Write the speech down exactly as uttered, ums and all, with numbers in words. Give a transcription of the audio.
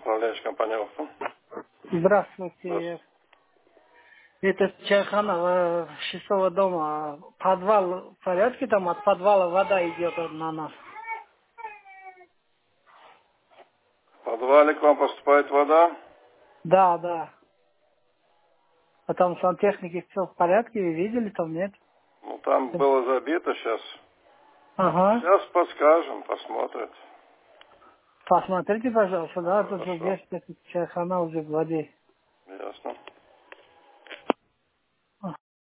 Управляющая компания «Охтум». Здравствуйте. Здравствуйте. Это чайхана э, шестого дома. Подвал в порядке? Там от подвала вода идет на нас. В подвале к вам поступает вода. Да, да. А там сантехники все в порядке? Вы видели там, нет? Ну, там было забито сейчас. Ага. Сейчас подскажем, посмотрят. Посмотрите, пожалуйста, да, тут же Хорошо. здесь чайхана уже в воде. Ясно.